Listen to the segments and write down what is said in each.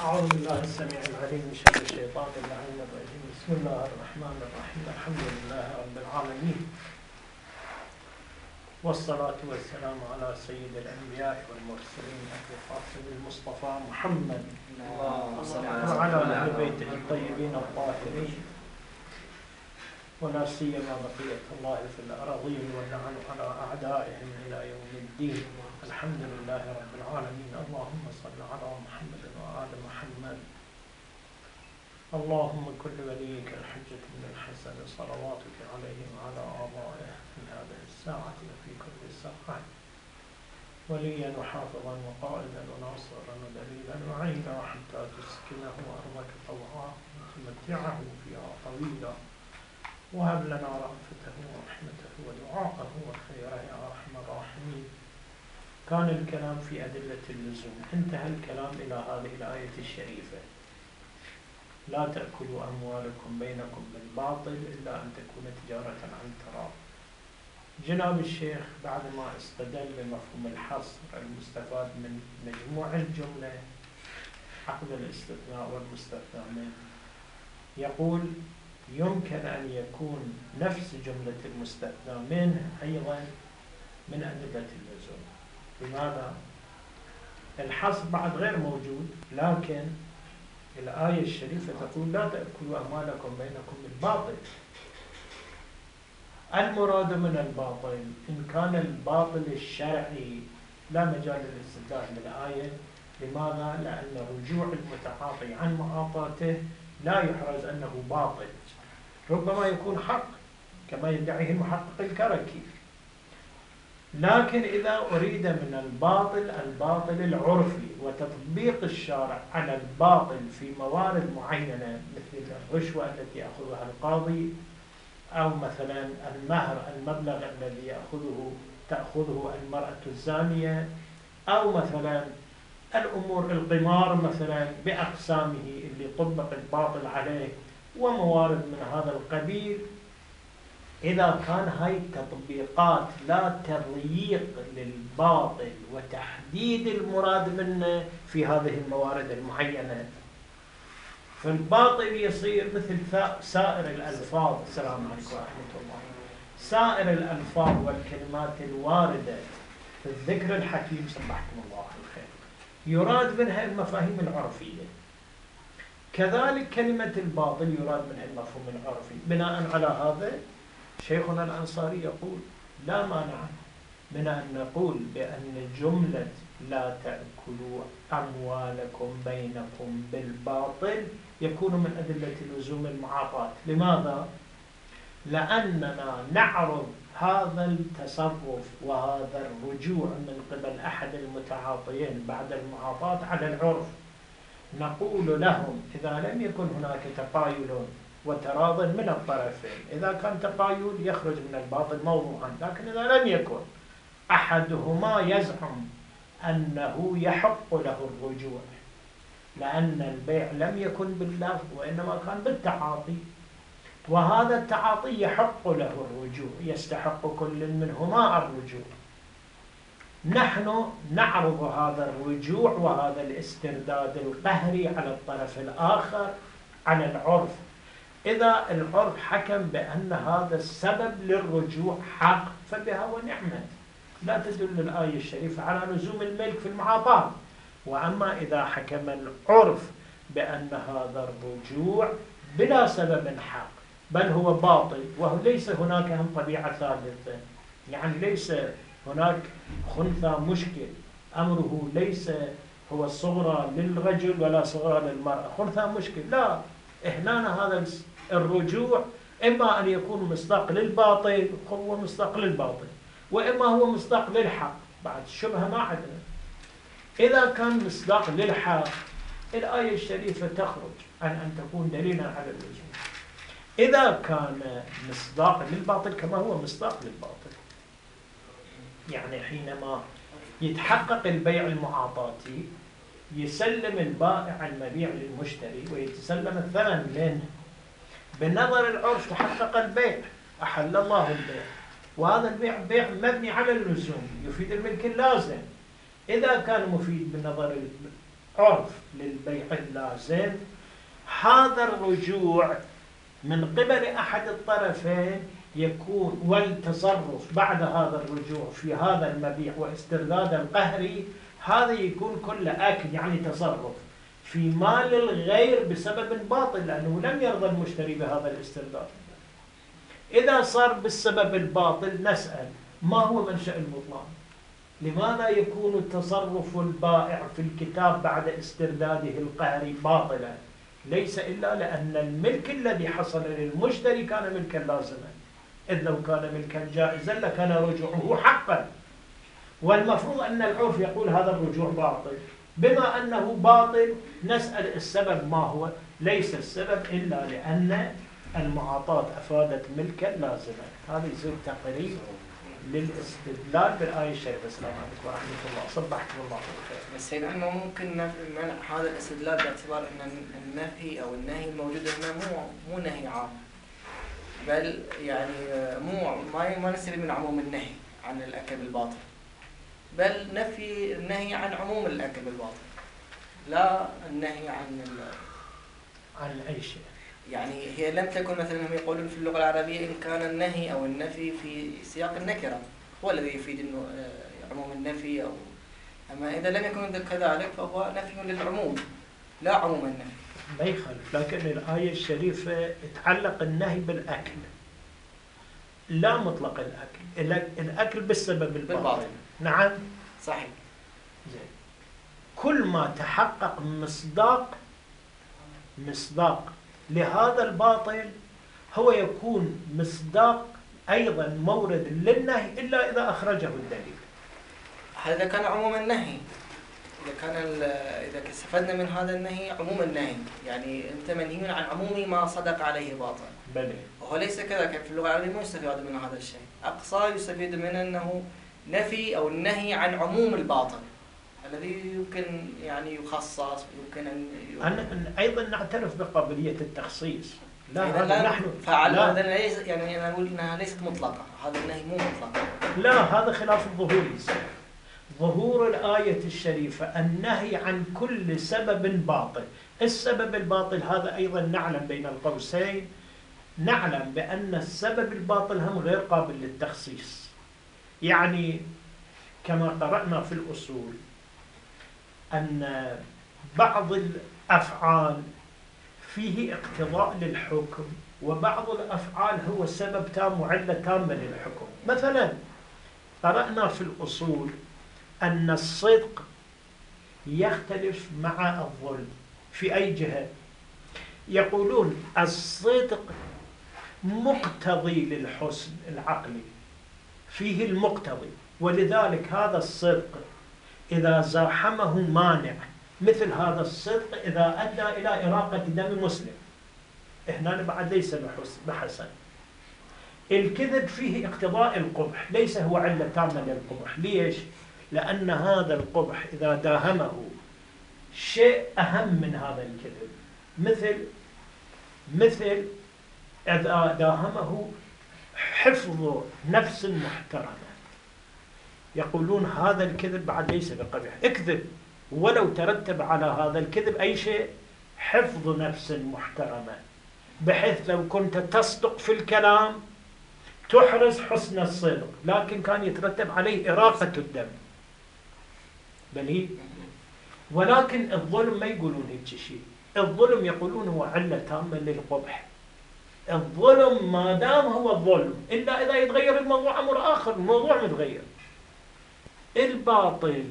أعوذ بالله السميع العليم من شر الشيطان اللعين الرجيم. بسم الله الرحمن الرحيم. الحمد لله رب العالمين، والصلاة والسلام على سيد الأنبياء والمرسلين أبي القاسم المصطفى محمد وعلى أهل بيته الطيبين الطاهرين، ولا سيما بقية الله في الأراضين، واللعن على أعدائهم إلى يوم الدين. الحمد لله رب العالمين. اللهم صل على محمد وآل محمد. اللهم كل وليك الحجة بن الحسن صلواتك عليه وعلى آبائه في هذه الساعة وفي كل ساعة، وليا وحافظا وقائدا وناصرا ودليلا وعينا، حتى تسكنه أرضك طوعا وتمتعه فيها طويلا، وهب لنا رأفته ورحمته ودعاءه وخيره يا أرحم الراحمين. كان الكلام في أدلة اللزوم، انتهى الكلام إلى هذه الآية الشريفة: لا تأكلوا أموالكم بينكم بالباطل إلا أن تكون تجارة عن تراض. جناب الشيخ بعدما استدل بمفهوم الحصر المستفاد من مجموع الجملة عقد الاستثناء والمستثنى منه، يقول يمكن أن يكون نفس جملة المستثنى منه أيضا من أدلة اللزوم. لماذا؟ الحصر بعد غير موجود، لكن الآية الشريفة تقول لا تأكلوا أموالكم بينكم بالباطل. المراد من الباطل إن كان الباطل الشرعي لا مجال للاستدلال بالآية. لماذا؟ لأن رجوع المتعاطي عن معاطاته لا يحرز أنه باطل، ربما يكون حق كما يدعيه المحقق الكركي. لكن إذا أريد من الباطل العرفي وتطبيق الشارع على الباطل في موارد معينة مثل الرشوة التي يأخذها القاضي، أو مثلا المهر المبلغ الذي تأخذه المرأة الزانية، أو مثلا الأمور القمار مثلا بأقسامه اللي طبق الباطل عليه وموارد من هذا القبيل، إذا كان هاي التطبيقات لا تضييق للباطل وتحديد المراد منه في هذه الموارد المعينة، فالباطل يصير مثل سائر الألفاظ. السلام عليكم ورحمة الله. سائر الألفاظ والكلمات الواردة في الذكر الحكيم سبحكم الله الخير يراد منها المفاهيم العرفية، كذلك كلمة الباطل يراد منها المفهوم العرفي. بناء على هذا شيخنا الأنصاري يقول لا مانع من أن نقول بأن جملة لا تأكلوا أموالكم بينكم بالباطل يكون من أدلة لزوم المعاطاة. لماذا؟ لأننا نعرض هذا التصرف وهذا الرجوع من قبل أحد المتعاطيين بعد المعاطاة على العرف. نقول لهم إذا لم يكن هناك تقايل وتراض من الطرفين، إذا كان تقايل يخرج من الباطل موضوعا، لكن إذا لم يكن أحدهما يزعم أنه يحق له الرجوع لأن البيع لم يكن باللفظ وإنما كان بالتعاطي، وهذا التعاطي يحق له الرجوع، يستحق كل منهما الرجوع، نحن نعرض هذا الرجوع وهذا الاسترداد القهري على الطرف الآخر على العرف. إذا العرف حكم بأن هذا السبب للرجوع حق فبها ونعمت، لا تدل الآية الشريفة على لزوم الملك في المعاطاة. وأما إذا حكم العرف بأن هذا الرجوع بلا سبب حق بل هو باطل، وليس هناك هم طبيعة ثالثة، يعني ليس هناك خنثى مشكل، أمره ليس هو صغرى للرجل ولا صغرى للمرأة، خنثى مشكل، لا، هنا هذا الرجوع إما أن يكون مصداق للباطل، هو مصداق للباطل، وإما هو مصداق للحق، بعد الشبهة ما عندنا. إذا كان مصداق للحق الآية الشريفة تخرج عن أن تكون دليلا على اللزوم. إذا كان مصداق للباطل كما هو مصداق للباطل، يعني حينما يتحقق البيع المعاطاتي يسلم البائع المبيع للمشتري ويتسلم الثمن منه، بالنظر العرف تحقق البيع، أحل الله البيع، وهذا البيع بيع مبني على اللزوم يفيد الملك اللازم. إذا كان مفيد بالنظر عرف للبيع اللازم، هذا الرجوع من قبل أحد الطرفين يكون، والتصرف بعد هذا الرجوع في هذا المبيع واسترداد القهري، هذا يكون كله أكل، يعني تصرف في مال الغير بسبب باطل، لأنه لم يرضى المشتري بهذا الاسترداد. إذا صار بالسبب الباطل نسأل ما هو منشأ البطلان؟ لماذا يكون تصرف البائع في الكتاب بعد استرداده القهري باطلا؟ ليس إلا لأن الملك الذي حصل للمشتري كان ملكا لازما، إذ لو كان ملكا جائزا لكان رجوعه حقا، والمفروض أن العرف يقول هذا الرجوع باطل. بما أنه باطل نسأل السبب ما هو؟ ليس السبب إلا لأن المعاطاة أفادت ملكا لازما. هذا يصير تقريب للاستدلال بالآية الشريفة. السلام عليكم ورحمة الله، صبحكم الله بالخير. بس سيدنا ممكن منع هذا الاستدلال باعتبار أن النفي أو النهي الموجود هنا مو نهي عام، بل يعني ما نستفيد من عموم النهي عن الأكل بالباطل، بل نفي النهي عن عموم الأكل بالباطل، لا النهي عن أي شيء. يعني هي لم تكن مثلا هم يقولون في اللغة العربية إن كان النهي أو النفي في سياق النكرة هو الذي يفيد إنه عموم النفي، أو أما إذا لم يكن كذلك فهو نفي للعموم لا عموم النفي. ما يخالف، لكن الآية الشريفة تعلق النهي بالأكل، لا مطلق الأكل، الأكل بالسبب الباطل. نعم صحيح. زين. كل ما تحقق مصداق لهذا الباطل هو يكون مصداق أيضا مورد للنهي إلا إذا أخرجه الدليل. هذا كان عموم النهي، إذا استفدنا من هذا النهي عموم النهي، يعني أنت منهي عن عموم ما صدق عليه باطل. بلى. وهو ليس كذا، في اللغة العربية ما يستفيد من هذا الشيء، أقصى يستفيد منه أنه نفي أو النهي عن عموم الباطل الذي يمكن يعني يخصص، يمكن أن أيضا نعترف بقابلية التخصيص. لا هذا نحن فعل هذا ليس، يعني أنا أقول أنها ليست مطلقة، هذا النهي مو مطلق. لا، هذا خلاف الظهور. ظهور الآية الشريفة النهي عن كل سبب باطل. السبب الباطل هذا أيضا نعلم بين القوسين، نعلم بأن السبب الباطل هم غير قابل للتخصيص. يعني كما قرأنا في الأصول أن بعض الأفعال فيه اقتضاء للحكم، وبعض الأفعال هو سبب تام وعلة تامة للحكم. مثلا قرأنا في الأصول أن الصدق يختلف مع الظلم في أي جهة؟ يقولون الصدق مقتضي للحسن العقلي، فيه المقتضي، ولذلك هذا الصدق إذا زاحمه مانع، مثل هذا الصدق إذا أدى إلى إراقة دم مسلم، هنا بعد ليس بحسن. الكذب فيه اقتضاء القبح، ليس هو علة تامة للقبح. ليش؟ لأن هذا القبح إذا داهمه شيء أهم من هذا الكذب، مثل إذا داهمه حفظ نفس محترمة، يقولون هذا الكذب بعد ليس بقبح، اكذب ولو ترتب على هذا الكذب أي شيء، حفظ نفس محترمة، بحيث لو كنت تصدق في الكلام تحرز حسن الصدق، لكن كان يترتب عليه إراقة الدم. بل ولكن الظلم ما يقولون هيك شيء، الظلم يقولون هو علة تامة للقبح. الظلم ما دام هو الظلم، إلا إذا يتغير الموضوع أمر آخر، الموضوع متغير. الباطل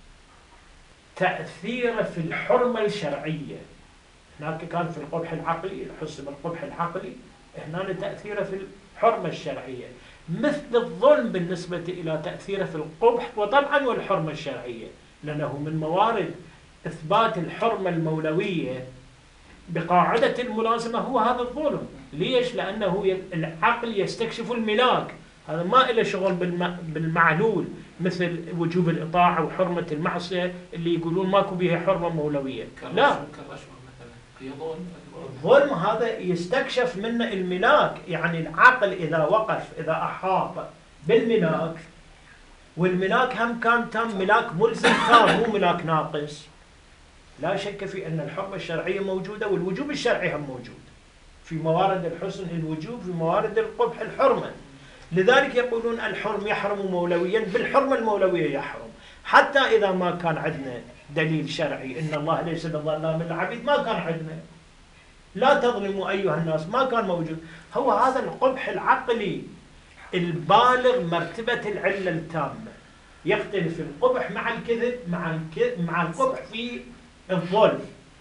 تأثيره في الحرمة الشرعية، هناك كان في القبح العقلي، حسب القبح العقلي، هنا تأثيره في الحرمة الشرعية، مثل الظلم بالنسبة إلى تأثيره في القبح وطبعا والحرمة الشرعية، لأنه من موارد إثبات الحرمة المولوية بقاعدة الملازمة هو هذا الظلم. ليش؟ لأنه العقل يستكشف الملاك، هذا ما له شغل بالمعلول، مثل وجوب الإطاعة وحرمة المعصية اللي يقولون ماكو بها حرمة مولوية. لا، الظلم هذا يستكشف منه الملاك، يعني العقل إذا وقف، إذا أحاط بالملاك، والملاك هم كان تام، ملاك ملزم تام مو ملاك ناقص، لا شك في أن الحرمة الشرعية موجودة والوجوب الشرعي هم موجود. في موارد الحسن الوجوب، في موارد القبح الحرمة. لذلك يقولون الحرم يحرم مولويا، بالحرمة المولوية يحرم. حتى إذا ما كان عندنا دليل شرعي إن الله ليس بظلام للعبيد، ما كان عندنا لا تظلموا أيها الناس، ما كان موجود. هو هذا القبح العقلي البالغ مرتبة العلة التامة. يختلف القبح مع الكذب مع القبح في الظلم.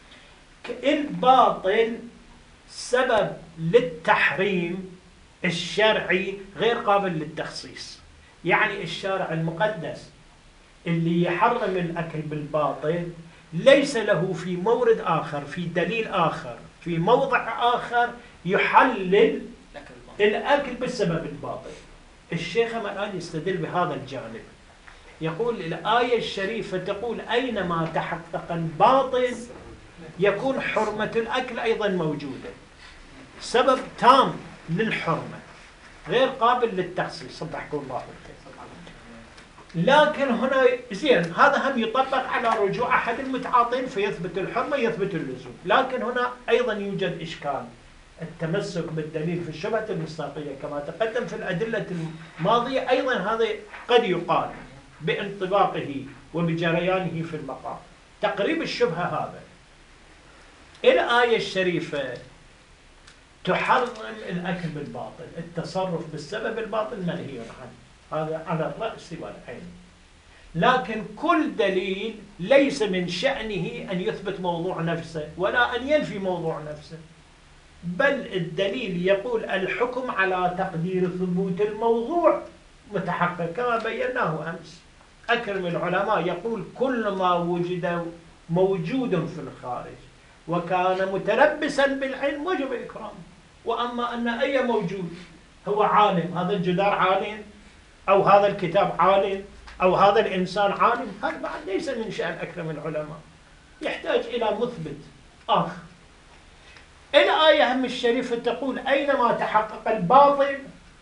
الباطل سبب للتحريم الشرعي غير قابل للتخصيص. يعني الشارع المقدس اللي يحرم الأكل بالباطل ليس له في مورد آخر، في دليل آخر، في موضع آخر يحلل الأكل بالسبب الباطل. الشيخ الآن يستدل بهذا الجانب، يقول الآية الشريفة تقول أينما تحقق الباطل يكون حرمة الأكل أيضا موجودة. سبب تام للحرمة غير قابل للتخصيص. صدقكم الله بالخير. لكن هنا زين هذا هم يطبق على رجوع أحد المتعاطين فيثبت الحرمة يثبت اللزوم. لكن هنا أيضا يوجد إشكال، التمسك بالدليل في الشبهة المصداقية كما تقدم في الأدلة الماضية. أيضا هذا قد يقال بانطباقه وبجريانه في المقام. تقريب الشبهة هذا، الآية الشريفة تحرم الأكل بالباطل، التصرف بالسبب الباطل منهي عنه، هذا على الرأس والعين. لكن كل دليل ليس من شأنه أن يثبت موضوع نفسه ولا أن ينفي موضوع نفسه، بل الدليل يقول الحكم على تقدير ثبوت الموضوع متحقق كما بيناه أمس. أكرم العلماء يقول كل ما وجد موجود في الخارج وكان متلبسا بالعلم وجب إكرامه. وأما أن أي موجود هو عالم، هذا الجدار عالم أو هذا الكتاب عالم أو هذا الإنسان عالم، هذا بعد ليس من شأن أكرم العلماء، يحتاج إلى مثبت آخر. الآية هم الشريفة تقول أينما تحقق الباطل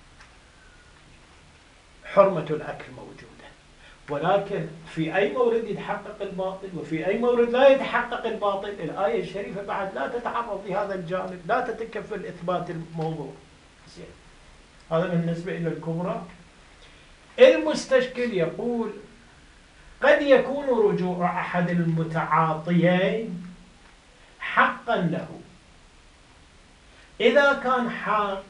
حرمة الأكل موجودة. ولكن في أي مورد يتحقق الباطل وفي أي مورد لا يتحقق الباطل، الآية الشريفة بعد لا تتعرض لهذا الجانب، لا تتكفل إثبات الموضوع. هذا بالنسبة إلى الكبرى. المستشكل يقول قد يكون رجوع أحد المتعاطيين حقا له. إذا كان حق،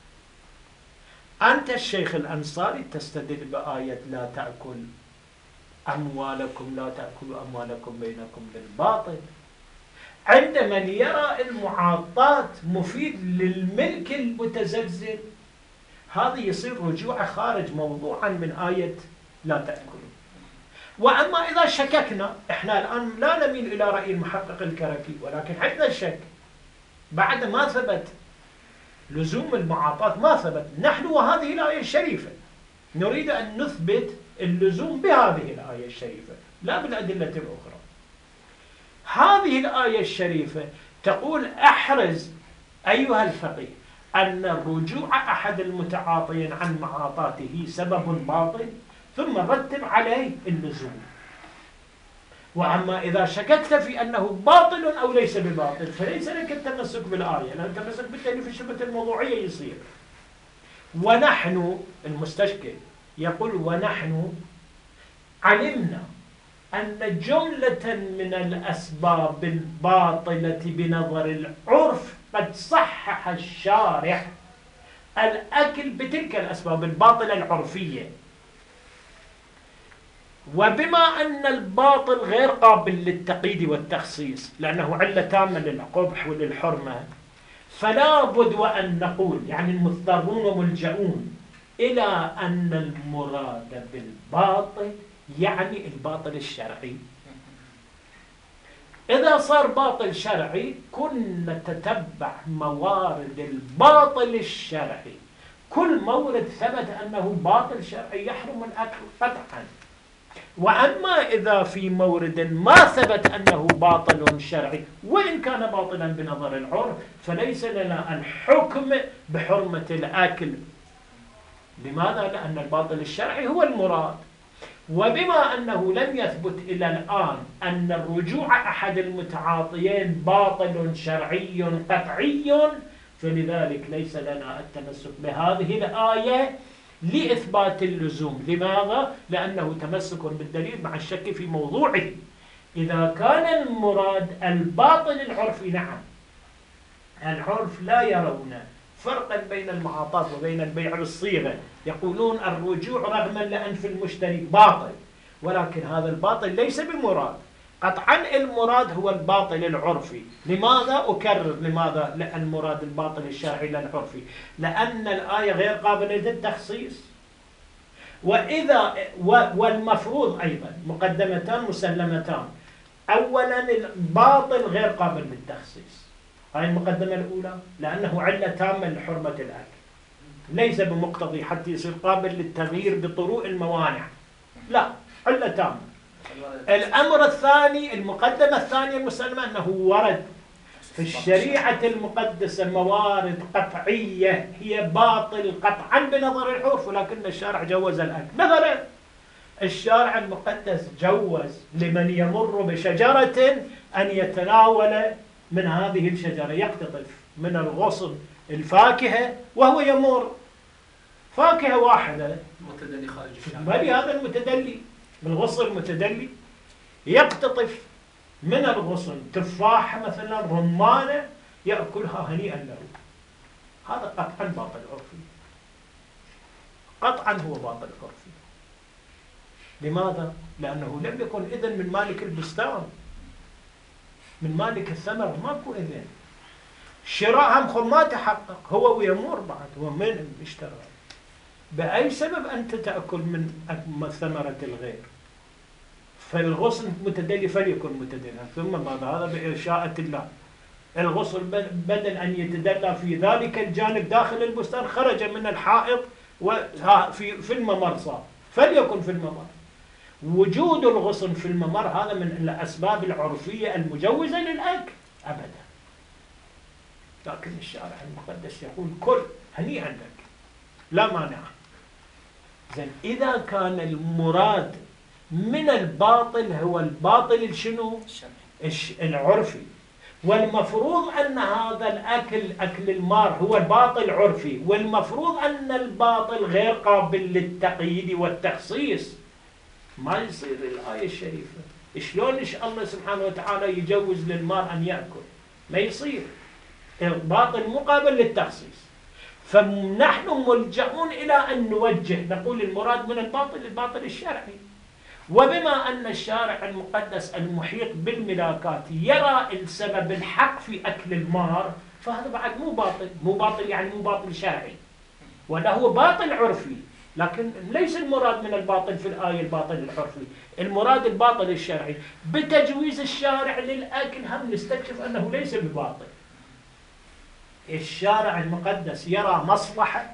أنت الشيخ الأنصاري تستدل بآية لا تأكل أموالكم، لا تأكلوا أموالكم بينكم بالباطل. عند من يرى المعاطاة مفيد للملك المتزلزل، هذا يصير رجوع خارج موضوعا من آية لا تأكلوا. وأما إذا شككنا، إحنا الآن لا نميل إلى رأي المحقق الكركي، ولكن عندنا الشك بعد ما ثبت لزوم المعاطاة، ما ثبت. نحن وهذه الآية الشريفة نريد أن نثبت اللزوم بهذه الآية الشريفة لا بالأدلة الأخرى. هذه الآية الشريفة تقول احرز أيها الفقيه أن رجوع أحد المتعاطين عن معاطاته سبب باطل، ثم رتب عليه اللزوم. وأما إذا شككت في أنه باطل أو ليس بباطل فليس لك التمسك بالآية، لأن التمسك بالدليل في الشبهة الموضوعية يصير. ونحن المستشكل يقول ونحن علمنا أن جملة من الأسباب الباطلة بنظر العرف قد صحح الشارع الأكل بتلك الأسباب الباطلة العرفية. وبما أن الباطل غير قابل للتقييد والتخصيص لأنه علة تامة للقبح وللحرمة، فلا بد وأن نقول يعني المضطرون ملجؤون إلى أن المراد بالباطل يعني الباطل الشرعي. إذا صار باطل شرعي كنا نتتبع موارد الباطل الشرعي، كل مورد ثبت أنه باطل شرعي يحرم الأكل قطعا. وأما إذا في مورد ما ثبت أنه باطل شرعي وإن كان باطلا بنظر العرف فليس لنا الحكم بحرمة الأكل. لماذا؟ لأن الباطل الشرعي هو المراد. وبما أنه لم يثبت إلى الآن أن الرجوع أحد المتعاطيين باطل شرعي قطعي، فلذلك ليس لنا التمسك بهذه الآية لإثبات اللزوم. لماذا؟ لأنه تمسك بالدليل مع الشك في موضوعه. إذا كان المراد الباطل العرفي، نعم، العرف لا يرون فرقا بين المعاطاة وبين البيع بالصيغة، يقولون الرجوع رغما لأنف المشتري باطل، ولكن هذا الباطل ليس بمراد. قطعا المراد هو الباطل العرفي. لماذا؟ أكرر لماذا لأن مراد الباطل الشرعي لا العرفي؟ لأن الآية غير قابلة للتخصيص، والمفروض أيضا مقدمتان مسلمتان. أولا الباطل غير قابل للتخصيص، هاي المقدمة الأولى، لأنه علة تامة لحرمة الأكل، ليس بمقتضي حتى يصير قابل للتغيير بطروء الموانع، لا، علة تامة. الأمر الثاني، المقدمة الثانية المسلمة، أنه ورد في الشريعة المقدسة موارد قطعية هي باطل قطعا بنظر العرف، ولكن الشارع جوز الأكل. مثلا الشارع المقدس جوز لمن يمر بشجرة أن يتناول من هذه الشجرة، يقتطف من الغصن الفاكهة وهو يمر، فاكهة واحدة، متدلي خارج الشارع، مالي هذا المتدلي من الغصن المتدلي، يقتطف من الغصن تفاحة مثلا، رمانة، يأكلها هنيئا له. هذا قطعا باطل عرفي، قطعا هو باطل عرفي. لماذا؟ لأنه لم يكن إذن من مالك البستان، من مالك الثمر، ماكو إذن. شراء هم ما تحقق، هو ويمر بعد، هو من اشترى. بأي سبب أنت تأكل من ثمرة الغير؟ فالغصن متدلي فليكن متدلي، ثم ماذا؟ هذا بإرشاءة الله. الغصن بدل أن يتدلى في ذلك الجانب داخل البستان، خرج من الحائط في الممر، صار فليكن في الممر. وجود الغصن في الممر هذا من الأسباب العرفية المجوزة للأكل أبدا، لكن الشارع المقدس يقول كل هنيئا لك، لا مانع. زين، إذا كان المراد من الباطل هو الباطل الشنو؟ العرفي، والمفروض أن هذا الأكل، أكل المار، هو الباطل عرفي، والمفروض أن الباطل غير قابل للتقييد والتخصيص، ما يصير الآية الشريفة. شلون الله سبحانه وتعالى يجوز للمار أن يأكل؟ ما يصير، الباطل مقابل للتخصيص. فنحن ملجأون إلى أن نوجه، نقول المراد من الباطل الباطل الشرعي. وبما أن الشارع المقدس المحيط بالملاكات يرى السبب الحق في أكل المار، فهذا بعد مو باطل، مو باطل يعني مو باطل شرعي، ولا هو باطل عرفي. لكن ليس المراد من الباطل في الآية الباطل العرفي، المراد الباطل الشرعي. بتجويز الشارع للأكل هم نستكشف أنه ليس بباطل. الشارع المقدس يرى مصلحة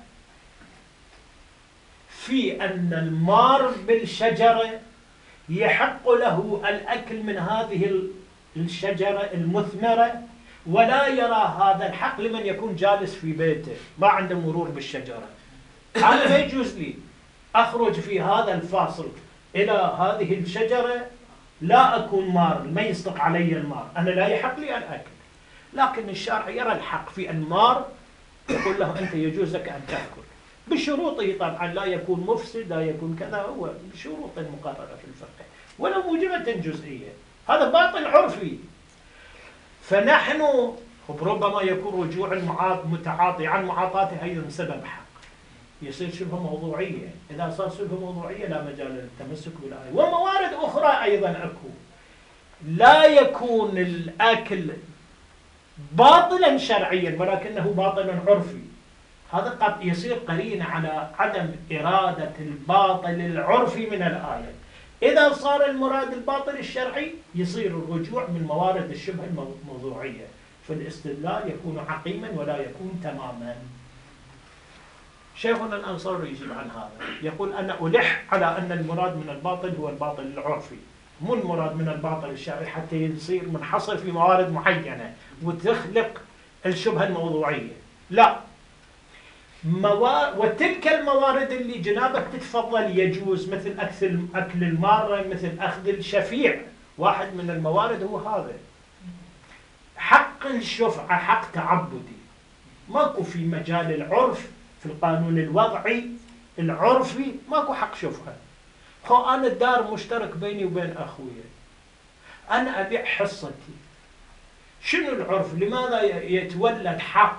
في أن المار بالشجرة يحق له الأكل من هذه الشجرة المثمرة، ولا يرى هذا الحق لمن يكون جالس في بيته ما عنده مرور بالشجرة. أنا ما يجوز لي أخرج في هذا الفاصل إلى هذه الشجرة، لا أكون مار، ما يصدق علي المار، أنا لا يحق لي أن أكل. لكن الشارع يرى الحق في المار، يقول له أنت يجوز لك أن تأكل بشروطه طبعا، لا يكون مفسد، لا يكون كذا، هو بشروط مقررة في الفقه ولو موجبة جزئية. هذا باطل عرفي. فنحن ربما يكون رجوع المتعاطي عن معاطاته أيضا سبب حق، يصير شبه موضوعية. إذا صار شبه موضوعية لا مجال للتمسك بالآية. وموارد أخرى أيضا أكو، لا يكون الأكل باطلا شرعيا ولكنه باطل عرفي، هذا قد يصير قرينة على عدم إرادة الباطل العرفي من الآية. إذا صار المراد الباطل الشرعي يصير الرجوع من موارد الشبه الموضوعية، فالاستدلال يكون عقيما ولا يكون تماما. شيخنا الأنصاري يجيب عن هذا، يقول أنا ألح على أن المراد من الباطل هو الباطل العرفي، مو المراد من الباطل الشرعي حتى يصير منحصر في موارد معينة وتخلق الشبهة الموضوعية، لا. وتلك الموارد اللي جنابك تتفضل يجوز، مثل أكل المارة، مثل أخذ الشفيع، واحد من الموارد هو هذا. حق الشفعة حق تعبدي، ماكو في مجال العرف في القانون الوضعي العرفي ماكو حق شفعة. أنا الدار مشترك بيني وبين أخويا، أنا أبيع حصتي، شنو العرف؟ لماذا يتولد حق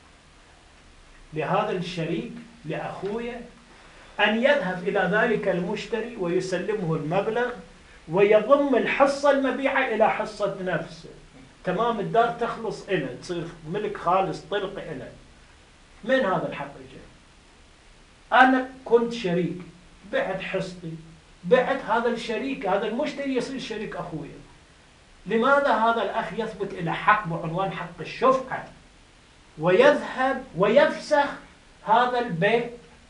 لهذا الشريك لأخويا أن يذهب إلى ذلك المشتري ويسلمه المبلغ ويضم الحصة المبيعة إلى حصة نفسه؟ تمام، الدار تخلص إله، تصير ملك خالص طلق إله. من هذا الحق جاء؟ أنا كنت شريك، بعت حصتي، بعت هذا الشريك، هذا المشتري يصير شريك أخويا. لماذا هذا الأخ يثبت إلى حق بعنوان حق الشفعة ويذهب ويفسخ هذا البيع،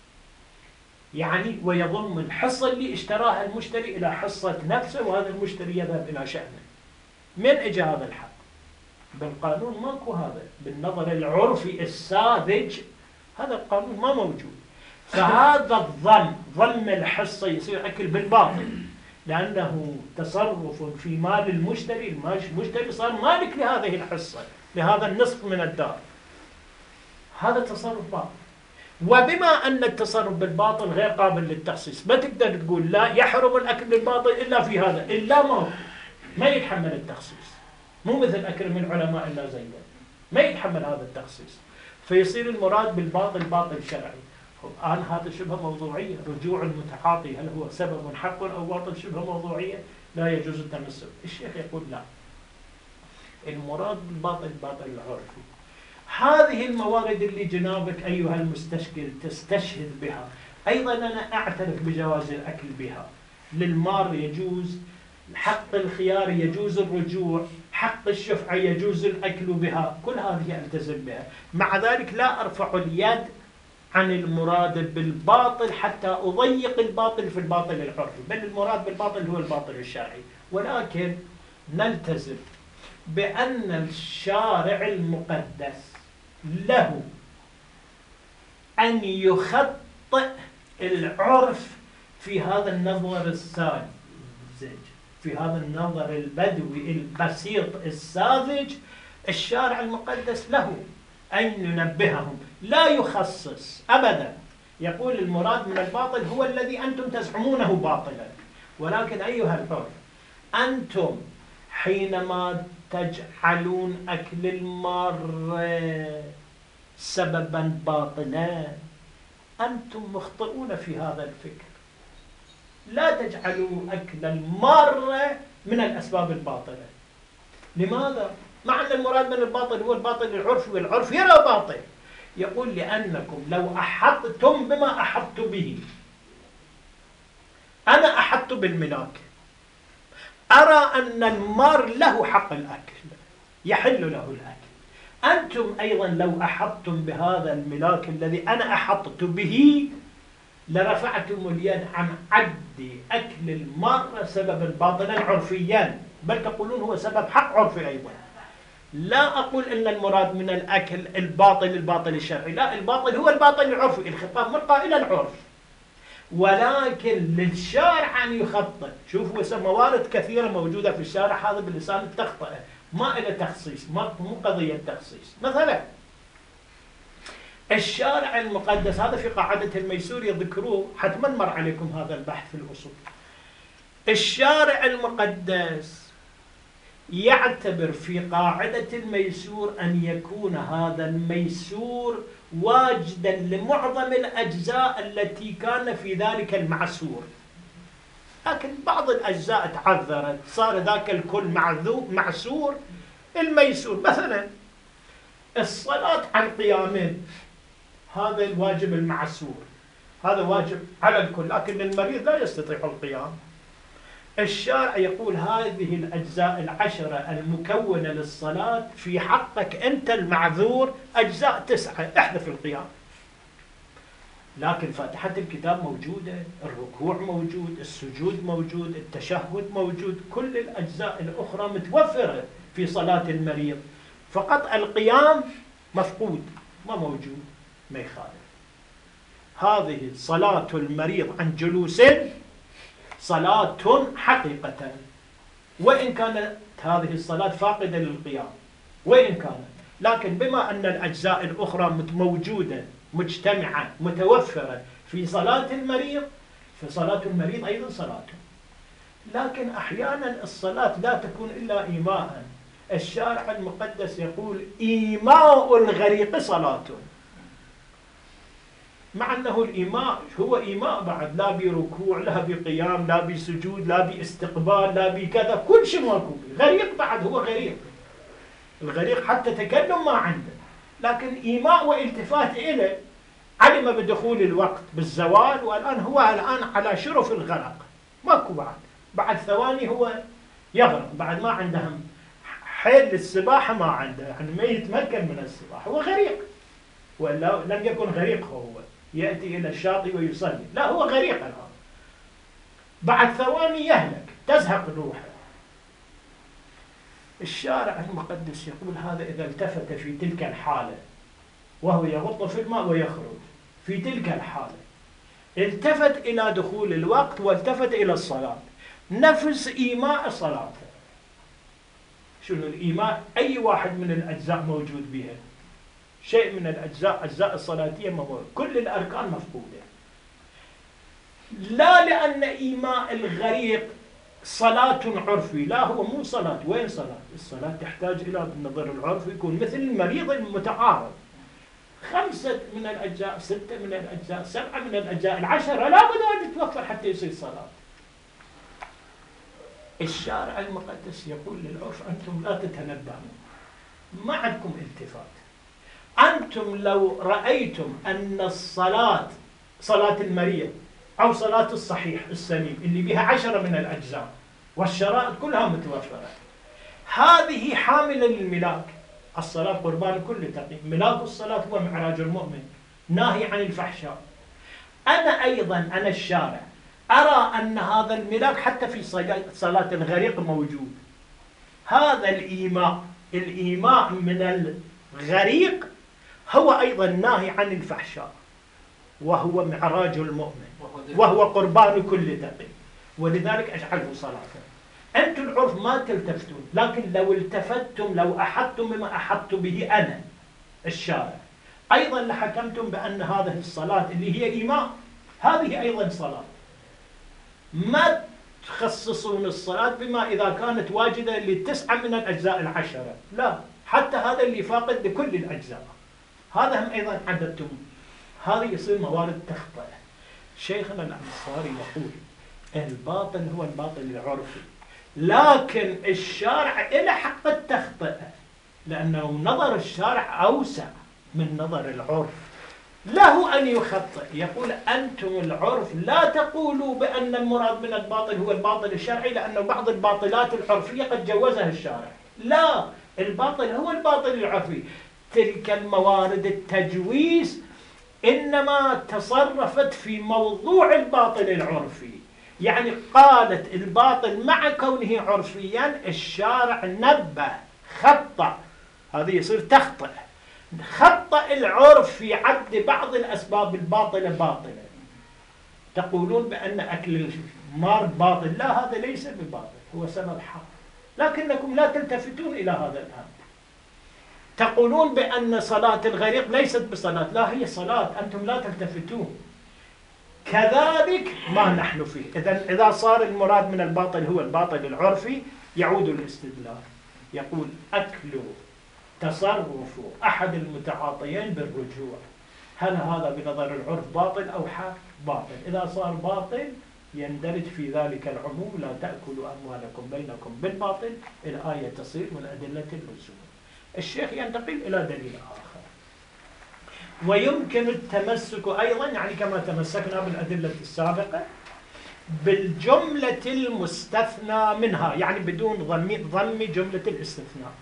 يعني ويضم الحصة اللي اشتراها المشتري إلى حصة نفسه، وهذا المشتري يذهب إلى شأنه؟ من إجا هذا الحق؟ بالقانون ماكو هذا، بالنظر العرفي الساذج هذا القانون ما موجود. فهذا ضم الحصة يصير أكل بالباطل، لأنه تصرف في مال المشتري، المشتري صار مالك لهذه الحصة، لهذا النصف من الدار، هذا تصرف باطل. وبما أن التصرف بالباطل غير قابل للتخصيص، ما تقدر تقول لا يحرم الأكل بالباطل إلا في هذا، إلا ما يتحمل التخصيص، مو مثل أكرم العلماء إلا زيد، ما يتحمل هذا التخصيص، فيصير المراد بالباطل باطل شرعي. الآن هذا شبه موضوعية، رجوع المتعاطي هل هو سبب حق أو باطل شبه موضوعية لا يجوز التمسك. الشيخ يقول لا، المراد بالباطل باطل العرفي. هذه الموارد اللي جنابك أيها المستشكل تستشهد بها، أيضا أنا أعترف بجواز الأكل بها. للمار يجوز، حق الخيار يجوز الرجوع، حق الشفعة يجوز الأكل بها، كل هذه ألتزم بها. مع ذلك لا أرفع اليد عن المراد بالباطل حتى أضيق الباطل في الباطل العرفي، بل المراد بالباطل هو الباطل الشرعي. ولكن نلتزم بأن الشارع المقدس له أن يخطئ العرف في هذا النظر الساذج، في هذا النظر البدوي البسيط الساذج. الشارع المقدس له أن ينبههم، لا يخصص أبدا، يقول المراد من الباطل هو الذي أنتم تزعمونه باطلا. ولكن أيها الحر، أنتم حينما تجعلون أكل المار سببا باطلا أنتم مخطئون في هذا الفكر. لا تجعلوا أكل المار من الأسباب الباطلة. لماذا؟ مع أن المراد من الباطل هو الباطل العرفي، والعرف يرى باطل. يقول لأنكم لو أحطتم بما أحطت به، أنا أحطت بالملاك، أرى أن المار له حق الأكل، يحل له الأكل. أنتم أيضا لو أحطتم بهذا الملاك الذي أنا أحطت به لرفعتم اليد عن عد أكل المار سببا باطلا عرفيا، بل تقولون هو سبب حق عرفي أيضا. لا أقول إن المراد من الأكل الباطل الشرعي، لا، الباطل هو الباطل العرفي، الخطاب ملقى إلى العرف. ولكن للشارع أن يخطئ. شوفوا موارد كثيرة موجودة في الشارع هذا باللسان التخطئة، ما إلى تخصيص، مو قضية تخصيص. مثلا الشارع المقدس هذا في قاعدة الميسور يذكروه، حتما مر عليكم هذا البحث في الأصول. الشارع المقدس يعتبر في قاعدة الميسور أن يكون هذا الميسور واجدا لمعظم الأجزاء التي كان في ذلك المعسور، لكن بعض الأجزاء تعذرت، صار ذاك الكل معسور. الميسور مثلا الصلاة عن قيامين، هذا الواجب المعسور، هذا واجب على الكل، لكن المريض لا يستطيع القيام. الشارع يقول هذه الأجزاء العشرة المكونة للصلاة في حقك أنت المعذور أجزاء 9، احذف القيام. لكن فاتحة الكتاب موجودة، الركوع موجود، السجود موجود، التشهد موجود، كل الأجزاء الأخرى متوفرة في صلاة المريض، فقط القيام مفقود، ما موجود، ما يخالف. هذه صلاة المريض عن جلوس صلاة حقيقة، وإن كانت هذه الصلاة فاقدة للقيام، وإن كانت، لكن بما أن الأجزاء الأخرى موجودة مجتمعة متوفرة في صلاة المريض، فصلاة المريض أيضا صلاة. لكن أحيانا الصلاة لا تكون إلا إيماء. الشارع المقدس يقول إيماء الغريق صلاة، مع أنه الإيماء هو إيماء بعد، لا بركوع لا بقيام لا بسجود لا باستقبال لا بكذا، كل شيء ماكو. غريق بعد هو غريق، الغريق حتى تكلم ما عنده، لكن إيماء والتفات إليه. علم بدخول الوقت بالزوال، والآن هو الآن على شرف الغرق، ماكو بعد ثواني هو يغرق، بعد ما عنده حيل للسباحة ما عنده، يعني ما يتمكن من السباحة، هو غريق. ولا لم يكن غريق، هو يأتي إلى الشاطئ ويصلي، لا هو غريق الآن، بعد ثواني يهلك، تزهق روحه. الشارع المقدس يقول هذا إذا التفت في تلك الحالة وهو يغط في الماء ويخرج في تلك الحالة، التفت إلى دخول الوقت والتفت إلى الصلاة، نفس إيماء صلاته. شنو الإيماء؟ أي واحد من الأجزاء موجود بها، شيء من الأجزاء، أجزاء الصلاتية موجود، كل الأركان مفقودة. لا لأن إيماء الغريق صلاة عرفي، لا هو مو صلاة. وين صلاة؟ الصلاة تحتاج إلى النظر العرفي، يكون مثل المريض المتعارض، 5 من الأجزاء، 6 من الأجزاء، 7 من الأجزاء، 10 لا بد أن تتوفر حتى يصير صلاة. الشارع المقدس يقول للعرف أنتم لا تتنبهون، ما عندكم التفات. أنتم لو رأيتم أن الصلاة، صلاة المريض أو صلاة الصحيح السليم اللي بها 10 من الأجزاء والشرائط كلها متوفرة، هذه حاملة للملاك. الصلاة قربان كل تقي، ملاك الصلاة هو معراج المؤمن، ناهي عن الفحشاء. أنا أيضا، أنا الشارع، أرى أن هذا الملاك حتى في صلاة الغريق موجود. هذا الإيماء من الغريق هو أيضا ناهي عن الفحشاء، وهو معراج المؤمن، وهو قربان كل تقي، ولذلك أجعله صلاة. أنتم العرف ما تلتفتون، لكن لو التفتتم، لو أحطتم بما أحطت به أنا الشارع، أيضا لحكمتم بأن هذه الصلاة اللي هي إيماء هذه أيضا صلاة. ما تخصصون الصلاة بما إذا كانت واجدة ل9 من الأجزاء 10، لا، حتى هذا اللي فاقد لكل الأجزاء، هذا هم أيضا عددتم. هذه يصير موارد تخطئة. شيخنا الأنصاري يقول الباطل هو الباطل العرفي، لكن الشارع إلى حق التخطئة، لأنه نظر الشارع أوسع من نظر العرف، له أن يخطئ. يقول أنتم العرف لا تقولوا بأن المراد من الباطل هو الباطل الشرعي، لأنه بعض الباطلات العرفية قد جوزها الشارع. لا، الباطل هو الباطل العرفي. تلك الموارد التجويز إنما تصرفت في موضوع الباطل العرفي، يعني قالت الباطل مع كونه عرفيا، الشارع نبه خطأ، هذا يصير تخطئ، خطأ العرف في عد بعض الأسباب الباطلة باطلة. تقولون بأن أكل المار باطل، لا، هذا ليس بباطل، هو سبب حق، لكنكم لا تلتفتون إلى هذا الأمر. تقولون بأن صلاة الغريق ليست بصلاة، لا، هي صلاة، أنتم لا تلتفتون. كذلك ما نحن فيه. إذا صار المراد من الباطل هو الباطل العرفي، يعود الاستدلال، يقول أكل تصرف أحد المتعاطيين بالرجوع، هل هذا بنظر العرف باطل أو حق؟ باطل. إذا صار باطل يندرج في ذلك العموم، لا تأكلوا أموالكم بينكم بالباطل، الآية تصير من أدلة اللزوم. الشيخ ينتقل إلى دليل آخر، ويمكن التمسك أيضا، يعني كما تمسكنا بالأدلة السابقة، بالجملة المستثنى منها، يعني بدون ضم جملة الاستثناء،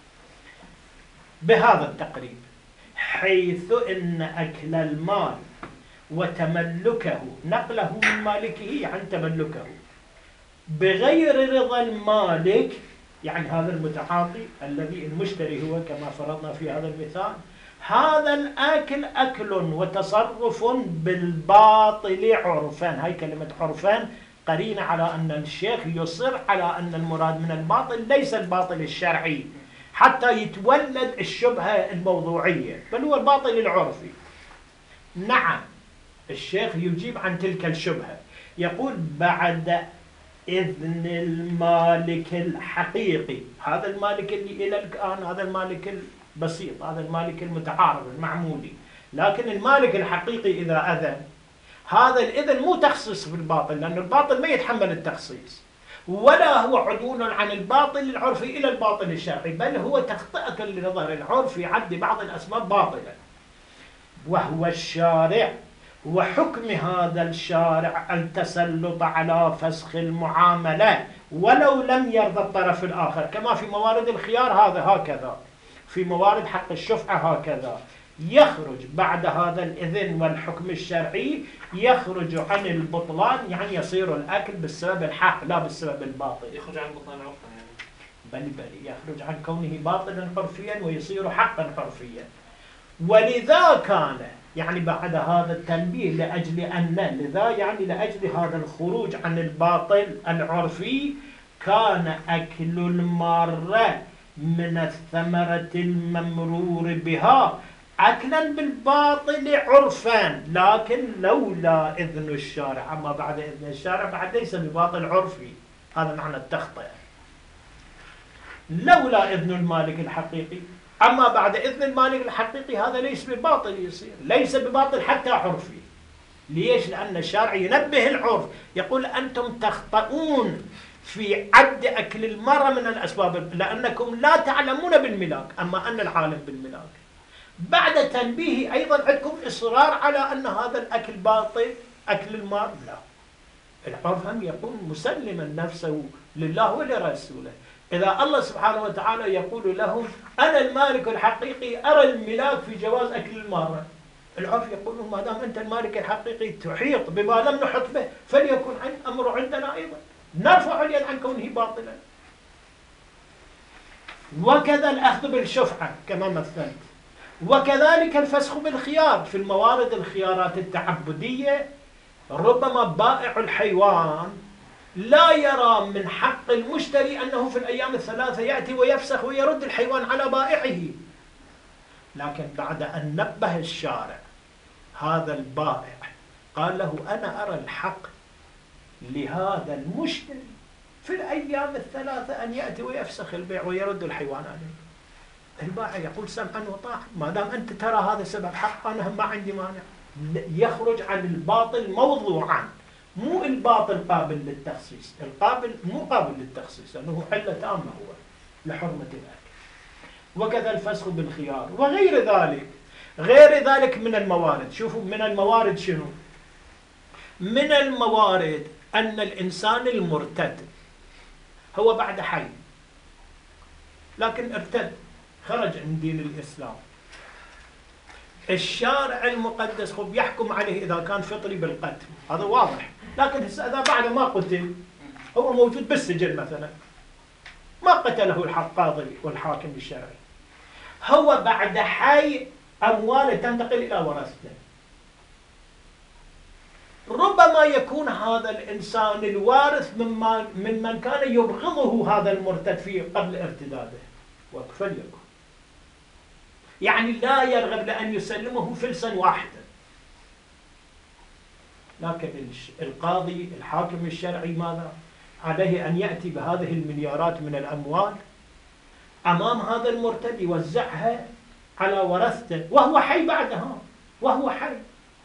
بهذا التقريب، حيث إن أكل المال وتملكه، نقله من مالكه عن تملكه بغير رضا المالك، يعني هذا المتعاطي الذي المشتري هو كما فرضنا في هذا المثال، هذا الأكل أكل وتصرف بالباطل عرفا. هاي كلمة عرفا قرينة على أن الشيخ يصر على أن المراد من الباطل ليس الباطل الشرعي حتى يتولد الشبهة الموضوعية، بل هو الباطل العرفي. نعم، الشيخ يجيب عن تلك الشبهة، يقول بعد إذن المالك الحقيقي. هذا المالك اللي إلى الآن هذا المالك البسيط، هذا المالك المتعارض المعمولي، لكن المالك الحقيقي إذا أذن، هذا الإذن مو تخصيص بالباطل، لأن الباطل ما يتحمل التخصيص، ولا هو عدول عن الباطل العرفي إلى الباطل الشرعي، بل هو تخطئة لنظر العرف في عد بعض الأسباب باطلة. وهو الشارع، وحكم هذا الشارع التسلط على فسخ المعاملة ولو لم يرضى الطرف الآخر، كما في موارد الخيار هذا هكذا، في موارد حق الشفعة هكذا. يخرج بعد هذا الإذن والحكم الشرعي، يخرج عن البطلان، يعني يصير الأكل بالسبب الحق لا بالسبب الباطل. يخرج عن البطلان عرفا يعني. بل يخرج عن كونه باطلا عرفيا ويصير حقا عرفيا. ولذا كان يعني بعد هذا التنبيه لأجل أن لذا يعني لأجل هذا الخروج عن الباطل العرفي، كان أكل المارة من الثمرة الممرور بها أكلا بالباطل عرفا، لكن لولا إذن الشارع. أما بعد إذن الشارع بعد ليس بباطل عرفي، هذا معنى التخطئة. لولا إذن المالك الحقيقي، أما بعد إذن المالك الحقيقي هذا ليس بباطل، يصير ليس بباطل حتى عرفي. ليش؟ لأن الشارع ينبه العرف، يقول أنتم تخطئون في عد أكل المرة من الأسباب لأنكم لا تعلمون بالملاك، أما أن العالم بالملاك. بعد تنبيه أيضا عندكم إصرار على أن هذا الأكل باطل، أكل المار. لا، العرف هم يكون مسلما نفسه لله ولرسوله. إذا الله سبحانه وتعالى يقول لهم أنا المالك الحقيقي أرى الملاك في جواز أكل المارة، العرف يقول ما دام أنت المالك الحقيقي تحيط بما لم نحط به، فليكن أمر عندنا أيضا، نرفع اليد عن كونه باطلا. وكذا الأخذ بالشفعة كما مثلت، وكذلك الفسخ بالخيار. في الموارد الخيارات التعبدية ربما بائع الحيوان لا يرى من حق المشتري أنه في الأيام الثلاثة يأتي ويفسخ ويرد الحيوان على بائعه، لكن بعد أن نبه الشارع هذا البائع قال له أنا أرى الحق لهذا المشتري في الأيام الثلاثة أن يأتي ويفسخ البيع ويرد الحيوان عليه. البائع يقول سمعا وطاعة، ما دام أنت ترى هذا سبب حق أنا ما عندي مانع. يخرج عن الباطل موضوعا، مو الباطل قابل للتخصيص، القابل مو قابل للتخصيص لأنه علة تامة هو لحرمة الأكل. وكذا الفسخ بالخيار وغير ذلك. غير ذلك من الموارد. شوفوا من الموارد شنو؟ من الموارد أن الإنسان المرتد هو بعد حي، لكن ارتد خرج من دين الإسلام، الشارع المقدس خب يحكم عليه إذا كان فطري بالقتل، هذا واضح. لكن إذا بعد ما قتل هو موجود بالسجن مثلا، ما قتله القاضي والحاكم الشرعي، هو بعد حي أمواله تنتقل إلى ورثته. ربما يكون هذا الإنسان الوارث ممن كان يبغضه هذا المرتد في قبل ارتداده، فليكن يعني لا يرغب لأن يسلمه فلسا واحدا. لكن القاضي الحاكم الشرعي ماذا؟ عليه أن يأتي بهذه المليارات من الأموال أمام هذا المرتد يوزعها على ورثته وهو حي بعدها، وهو حي.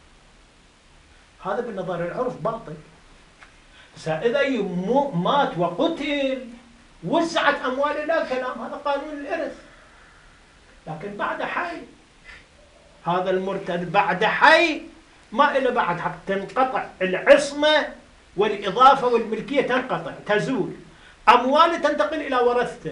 هذا بالنظر العرف باطل. فإذا مات وقتل وزعت أمواله لا كلام، هذا قانون الإرث. لكن بعد حي هذا المرتد بعد حي ما إلا بعد حق تنقطع العصمة والإضافة والملكية، تنقطع تزول، أمواله تنتقل إلى ورثته.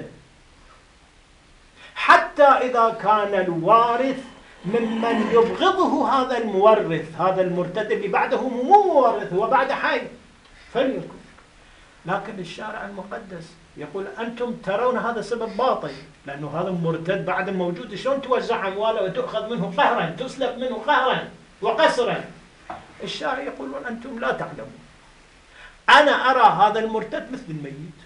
حتى إذا كان الوارث ممن يبغضه هذا المورث، هذا المرتد اللي بعده مو مورث هو بعد حي، فليكن. لكن الشارع المقدس يقول أنتم ترون هذا سبب باطل، لأنه هذا مرتد بعد موجود، شلون توزع أمواله وتأخذ منه قهرا، تسلب منه قهرا وقسرا؟ الشارع يقولون أنتم لا تعلمون، أنا أرى هذا المرتد مثل الميت.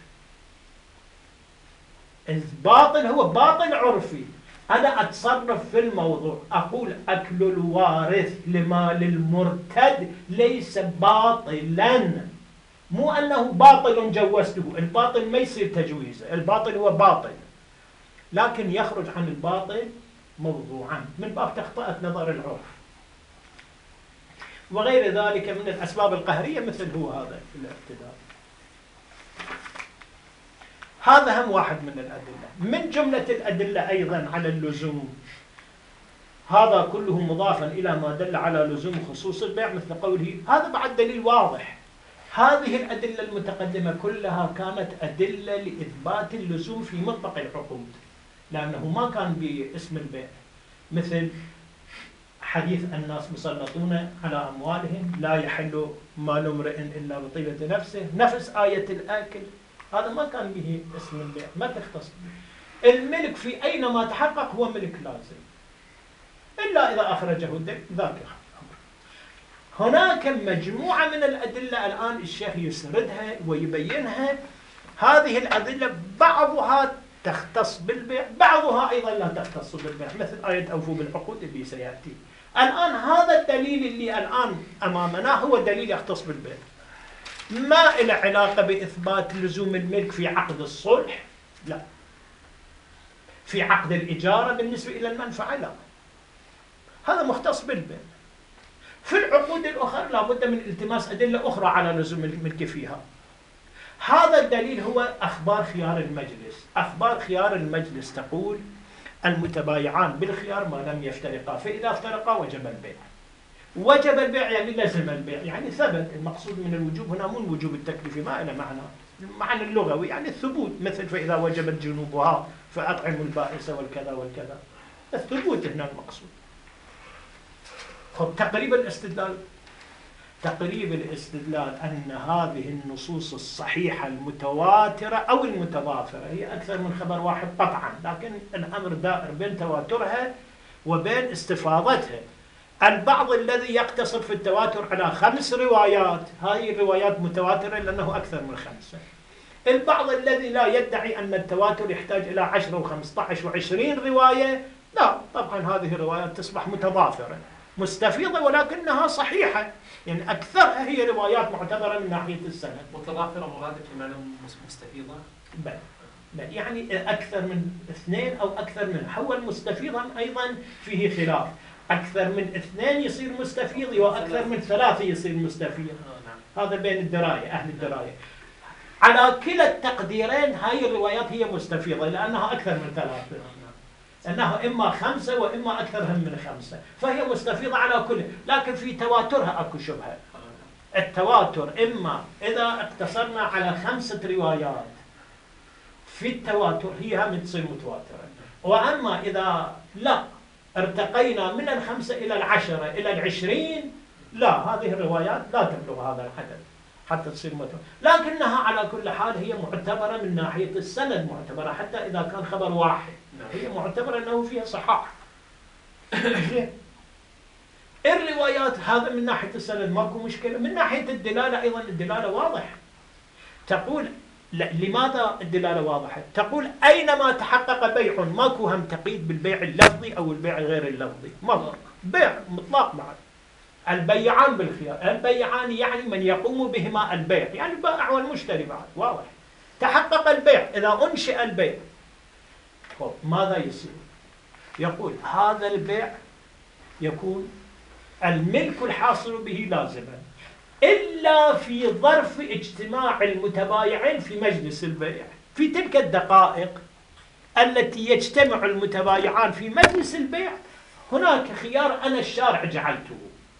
الباطل هو باطل عرفي، أنا أتصرف في الموضوع، أقول أكل الوارث لمال المرتد ليس باطلا، مو أنه باطل جوزته، الباطل ما يصير تجويزه، الباطل هو باطل، لكن يخرج عن الباطل موضوعا من باب تخطئة نظر العرف وغير ذلك من الأسباب القهرية، مثل هو هذا الاعتداء. هذا هم واحد من الأدلة. من جملة الأدلة أيضا على اللزوم، هذا كله مضافا إلى ما دل على لزوم خصوص البيع، مثل قوله، هذا بعد دليل واضح. هذه الأدلة المتقدمة كلها كانت أدلة لإثبات اللزوم في مطلق العقود، لأنه ما كان باسم البيع، مثل حديث الناس مسلطون على أموالهم لا يحل مال امرئ إلا بطيبة نفسه، نفس آية الآكل، هذا ما كان به اسم البيع، ما تختص به. الملك في أينما تحقق هو ملك لازم، إلا إذا أخرجه الدليل ذاك الأمر. هناك مجموعة من الأدلة الآن الشيخ يسردها ويبينها. هذه الأدلة بعضها تختص بالبيع، بعضها أيضا لا تختص بالبيع، مثل آية أوفوا بالعقود اللي سيأتي. الآن هذا الدليل اللي الآن أمامنا هو دليل يختص بالبيع، ما له علاقة بإثبات لزوم الملك في عقد الصلح، لا. في عقد الإجارة بالنسبة إلى المنفعة، لا. هذا مختص بالبيع. في العقود الأخرى لابد من التماس أدلة أخرى على لزوم الملك فيها. هذا الدليل هو أخبار خيار المجلس. أخبار خيار المجلس تقول المتبايعان بالخيار ما لم يفترقا، فإذا افترقا وجب البيع. وجب البيع يعني لزم البيع، يعني ثبت. المقصود من الوجوب هنا مو الوجوب التكليفي، ما له معنى اللغوي، يعني الثبوت، مثل فإذا وجبت جنوبها فأطعموا البائس والكذا والكذا، الثبوت هنا المقصود. تقريب الاستدلال أن هذه النصوص الصحيحة المتواترة أو المتضافرة، هي أكثر من خبر واحد قطعا، لكن الأمر دائر بين تواترها وبين استفاضتها. البعض الذي يقتصر في التواتر على 5 روايات، هذه الروايات متواترة لأنه أكثر من 5. البعض الذي لا يدعي أن التواتر يحتاج إلى 10 و15 و20 رواية، لا، طبعا هذه الروايات تصبح متضافرة مستفيضة ولكنها صحيحة، يعني أكثرها هي روايات معتبرة من ناحية السند. متضافرة مرادف بمعنى مستفيضة؟ بل يعني أكثر من 2 أو أكثر من، هو المستفيضا أيضا فيه خلاف، أكثر من 2 يصير مستفيض وأكثر من 3 يصير مستفيض، هذا بين الدراية، أهل الدراية. على كلا التقديرين هاي الروايات هي مستفيضة لأنها أكثر من 3، أنها إما 5 وإما أكثر من 5، فهي مستفيضة على كل، لكن في تواترها أكو شبهة. التواتر إما إذا اقتصرنا على 5 روايات في التواتر هي هم تصير متواترة، وأما إذا لا ارتقينا من 5 إلى 10 إلى 20، لا، هذه الروايات لا تبلغ هذا الحدث حتى تصير متواترة، لكنها على كل حال هي معتبرة من ناحية السند، معتبرة حتى إذا كان خبر واحد، هي معتبرة أنه فيها صحاح. الروايات هذا من ناحية السند ماكو مشكلة، من ناحية الدلالة أيضا الدلالة واضحة. تقول لماذا الدلالة واضحة؟ تقول أينما تحقق بيع، ماكو هم تقييد بالبيع اللفظي أو البيع غير اللفظي، ماكو بيع مطلق بعد. البيعان بالخيار، البيعان يعني من يقوم بهما البيع، يعني البائع والمشتري بعد، واضح. تحقق البيع، إذا أنشئ البيع ماذا يصير؟ يقول هذا البيع يكون الملك الحاصل به لازما إلا في ظرف اجتماع المتبايعين في مجلس البيع. في تلك الدقائق التي يجتمع المتبايعان في مجلس البيع هناك خيار أنا الشارع جعلته،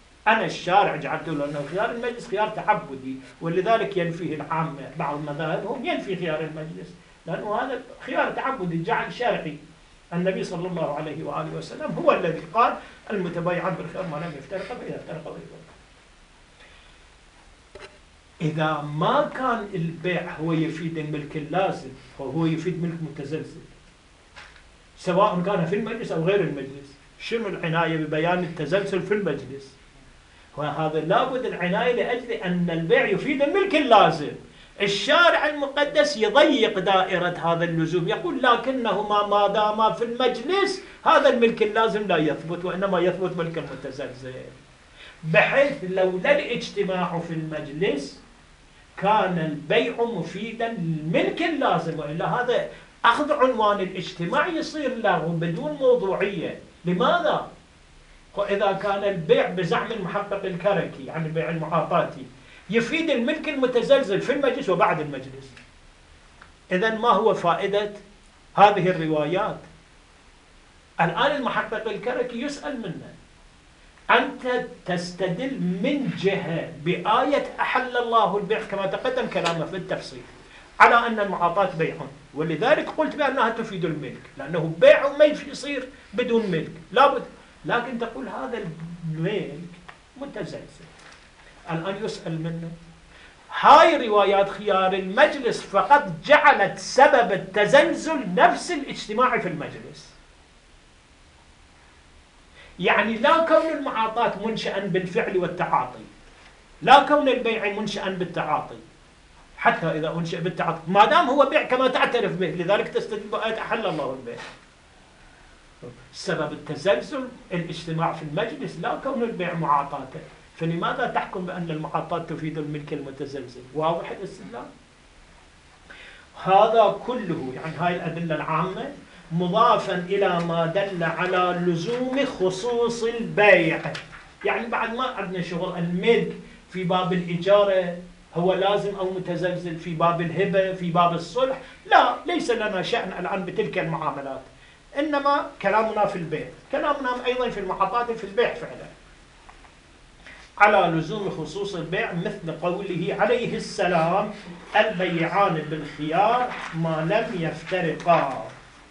لأنه خيار المجلس خيار تعبدي، ولذلك ينفيه العامة، بعض مذاهبهم ينفي خيار المجلس لأنه هذا خيار تعبدي جعل شرعي. النبي صلى الله عليه وآله وسلم هو الذي قال المتبايعان بالخيار ما لم يفترقا فإذا افترقا إذا ما كان البيع هو يفيد الملك اللازم وهو يفيد ملك متزلزل سواء كان في المجلس أو غير المجلس، شنو العناية ببيان التزلزل في المجلس؟ وهذا لابد العناية لأجل أن البيع يفيد الملك اللازم. الشارع المقدس يضيق دائرة هذا اللزوم، يقول لكنهما ما داما في المجلس هذا الملك اللازم لا يثبت وإنما يثبت ملك المتزلزل، بحيث لولا الاجتماع في المجلس كان البيع مفيدا للملك اللازم، وإلا هذا أخذ عنوان الاجتماع يصير له بدون موضوعية. لماذا؟ وإذا كان البيع بزعم المحقق الكركي يعني البيع المعاطاتي يفيد الملك المتزلزل في المجلس وبعد المجلس، إذن ما هو فائدة هذه الروايات؟ الآن المحقق الكركي يسأل منه أنت تستدل من جهة بآية أحل الله البيع كما تقدم كلامه في التفصيل على أن المعاطاة بيع، ولذلك قلت بأنها تفيد الملك لأنه بيع ما يصير بدون ملك لابد، لكن تقول هذا الملك متزلزل. الآن يسأل منه هاي روايات خيار المجلس فقط جعلت سبب التزلزل نفس الاجتماع في المجلس، يعني لا كون المعاطاة منشأ بالفعل والتعاطي، لا كون البيع منشأ بالتعاطي، حتى إذا أنشأ بالتعاطي ما دام هو بيع كما تعترف به، لذلك تستدل بآية أحل الله البيع. سبب التزلزل الاجتماع في المجلس لا كون البيع معاطاته، فلماذا تحكم بأن المعاطاة تفيد الملك المتزلزل؟ واضح الاستدلال؟ هذا كله يعني هاي الأدلة العامة مضافا إلى ما دل على لزوم خصوص البيع، يعني بعد ما عندنا شغل الملك في باب الإجارة هو لازم أو متزلزل، في باب الهبة، في باب الصلح، لا ليس لنا شأن الآن بتلك المعاملات، إنما كلامنا في البيع، كلامنا أيضا في المعاطاة في البيع فعلا على لزوم خصوص البيع، مثل قوله عليه السلام البيعان بالخيار ما لم يفترقا.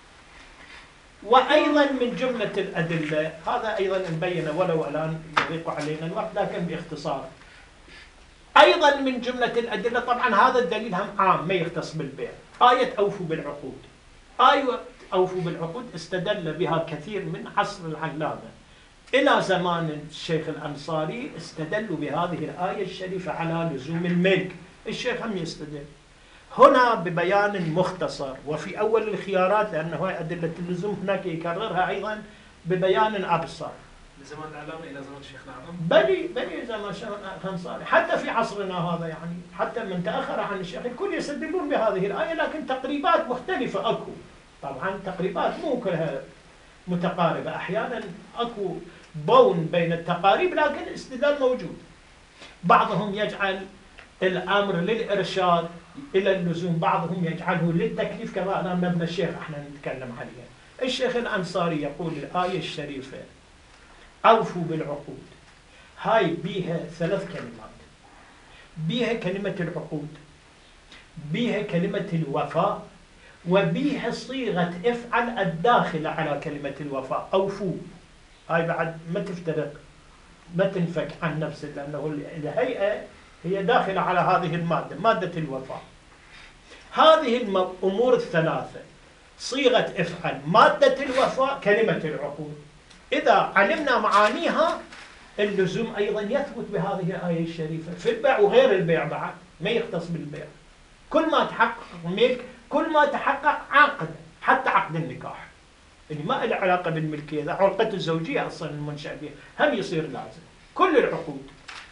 وأيضا من جملة الأدلة، هذا أيضا نبينه ولو الآن يضيق علينا الوقت لكن باختصار، أيضا من جملة الأدلة طبعا هذا الدليل هم عام ما يختص بالبيع، آية أوفوا بالعقود. آية أوفوا بالعقود استدل بها كثير من عصر العلامة إلى زمان الشيخ الأنصاري، استدلوا بهذه الآية الشريفة على لزوم الملك، الشيخ هم يستدل هنا ببيان مختصر وفي أول الخيارات لأنه أدلة اللزوم هناك يكررها أيضا ببيان أبسط. لزمان العلامة إلى زمان الشيخ العلامة؟ بلي زمان الشيخ الأنصاري، حتى في عصرنا هذا يعني حتى من تأخر عن الشيخ الكل يستدلون بهذه الآية، لكن تقريبات مختلفة أكو، طبعا تقريبات مو كلها متقاربة، أحيانا أكو بون بين التقاريب لكن الاستدلال موجود. بعضهم يجعل الأمر للإرشاد إلى اللزوم، بعضهم يجعله للتكليف كما أنا مبنى الشيخ احنا نتكلم عليه. الشيخ الأنصاري يقول الآية الشريفة أوفوا بالعقود، هاي بيها ثلاث كلمات، بيها كلمة العقود، بيها كلمة الوفاء، وبيها صيغة افعل الداخلة على كلمة الوفاء. أوفوا هاي بعد ما تفترق ما تنفك عن نفسه، لأنه الهيئة هي داخلة على هذه المادة، مادة الوفاء. هذه الأمور الثلاثة صيغة افعل، مادة الوفاء، كلمة العقود، إذا علمنا معانيها اللزوم أيضا يثبت بهذه الآية الشريفة في البيع وغير البيع، بعد ما يختص بالبيع، كل ما تحقق ملك كل ما تحقق عقد، حتى عقد النكاح اللي ما له علاقة بالملكية، إذا علاقة الزوجية أصلا المنشأ بها هم يصير لازم كل العقود.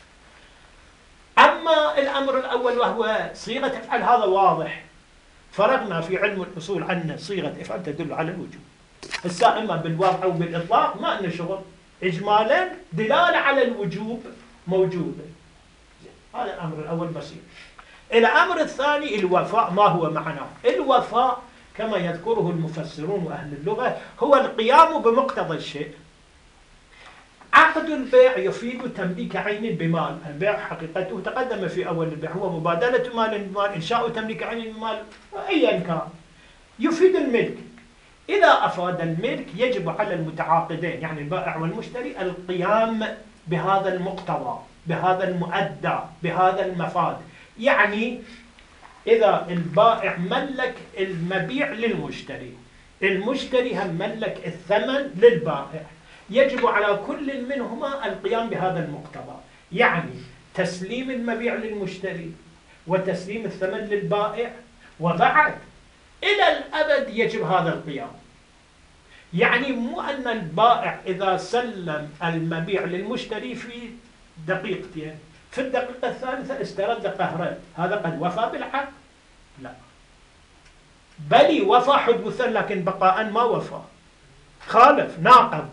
أما الأمر الأول وهو صيغة افعل هذا واضح، فرغنا في علم الأصول أن صيغة افعل تدل على الوجوب، هسه إما بالوضع أو بالإطلاق ما لنا شغل، إجمالا دلالة على الوجوب موجودة. هذا الأمر الأول بسيط. الأمر الثاني الوفاء، ما هو معناه؟ الوفاء كما يذكره المفسرون وأهل اللغة هو القيام بمقتضى الشيء. عقد البيع يفيد تمليك عين بمال، البيع حقيقته تقدم في أول البيع هو مبادلة مال بمال، إنشاء تمليك عين بمال، أيا كان يفيد الملك. إذا أفاد الملك يجب على المتعاقدين يعني البائع والمشتري القيام بهذا المقتضى، بهذا المؤدى، بهذا المفاد، يعني إذا البائع ملك المبيع للمشتري، المشتري هم ملك الثمن للبائع، يجب على كل منهما القيام بهذا المقتضى، يعني تسليم المبيع للمشتري وتسليم الثمن للبائع، وبعد إلى الأبد يجب هذا القيام. يعني مو أن البائع إذا سلم المبيع للمشتري في دقيقتين، في الدقيقة الثالثة استرد قهرا، هذا قد وفى بالحق؟ لا، بل وفى حدوثا لكن بقاء ما وفى، خالف ناقض.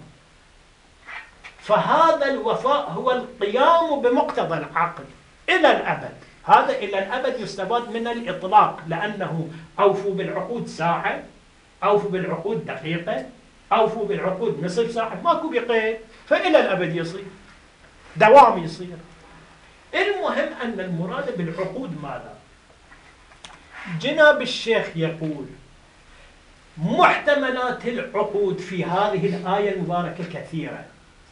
فهذا الوفاء هو القيام بمقتضى العقد إلى الأبد. هذا إلى الأبد يستفاد من الإطلاق، لأنه أوفوا بالعقود ساعة، أوفوا بالعقود دقيقة، أوفوا بالعقود نصف ساعة، ماكو بقيد، فإلى الأبد يصير دوام يصير. المهم أن المراد بالعقود ماذا؟ جناب الشيخ يقول محتملات العقود في هذه الآية المباركة كثيرة.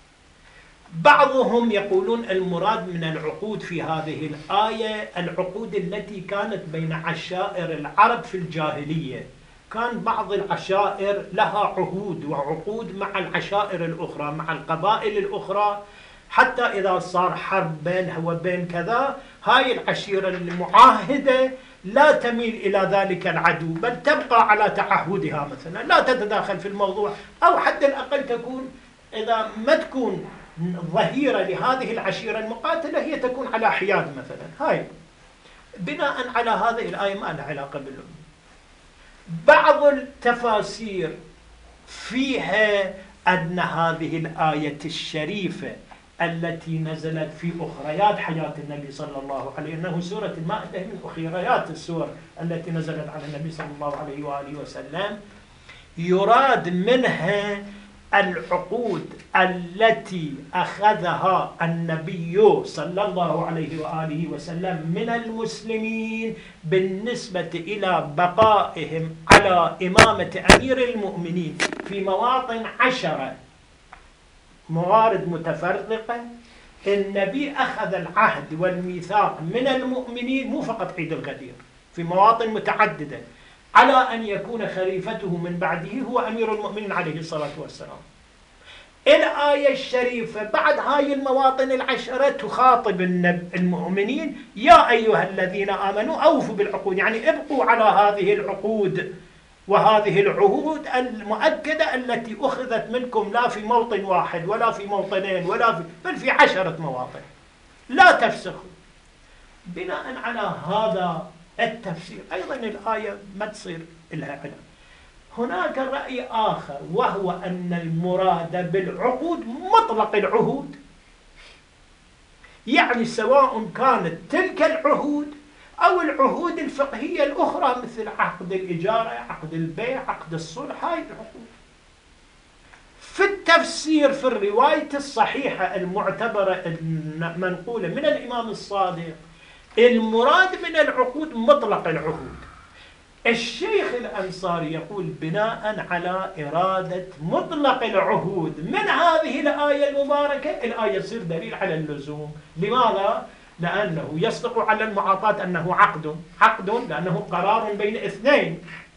بعضهم يقولون المراد من العقود في هذه الآية العقود التي كانت بين عشائر العرب في الجاهلية، كان بعض العشائر لها عهود وعقود مع العشائر الأخرى، مع القبائل الأخرى، حتى إذا صار حرب بينها وبين كذا، هاي العشيرة المعاهدة لا تميل إلى ذلك العدو، بل تبقى على تعهدها مثلا، لا تتداخل في الموضوع، أو حتى الأقل تكون إذا ما تكون ظهيرة لهذه العشيرة المقاتلة هي تكون على حياد مثلا. هاي بناء على هذه الآية ما لها علاقة بالأمة. بعض التفاسير فيها أن هذه الآية الشريفة التي نزلت في أخريات حياة النبي صلى الله عليه وسلم، أنه سورة المائدة من أخريات السور التي نزلت على النبي صلى الله عليه وآله وسلم، يراد منها العقود التي أخذها النبي صلى الله عليه وآله وسلم من المسلمين بالنسبة إلى بقائهم على إمامة أمير المؤمنين في مواطن 10 موارد متفرقة. النبي أخذ العهد والميثاق من المؤمنين، مو فقط عيد الغدير، في مواطن متعددة، على أن يكون خليفته من بعده هو أمير المؤمنين عليه الصلاة والسلام. الآية الشريفة بعد هاي المواطن 10 تخاطب المؤمنين: يا أيها الذين آمنوا أوفوا بالعقود، يعني ابقوا على هذه العقود وهذه العهود المؤكدة التي أخذت منكم لا في موطن واحد ولا في موطنين بل في 10 مواطن، لا تفسخوا. بناء على هذا التفسير أيضا الآية ما تصير لها علم. هناك رأي آخر، وهو أن المراد بالعقود مطلق العهود، يعني سواء كانت تلك العهود أو العهود الفقهية الأخرى مثل عقد الإجارة، عقد البيع، عقد الصلح، هاي العقود. في التفسير في الرواية الصحيحة المعتبرة المنقولة من الإمام الصادق، المراد من العقود مطلق العهود. الشيخ الأنصاري يقول بناء على إرادة مطلق العهود من هذه الآية المباركة، الآية تصير دليل على اللزوم. لماذا؟ لأنه يصدق على المعاطاة أنه عقد لأنه قرار بين اثنين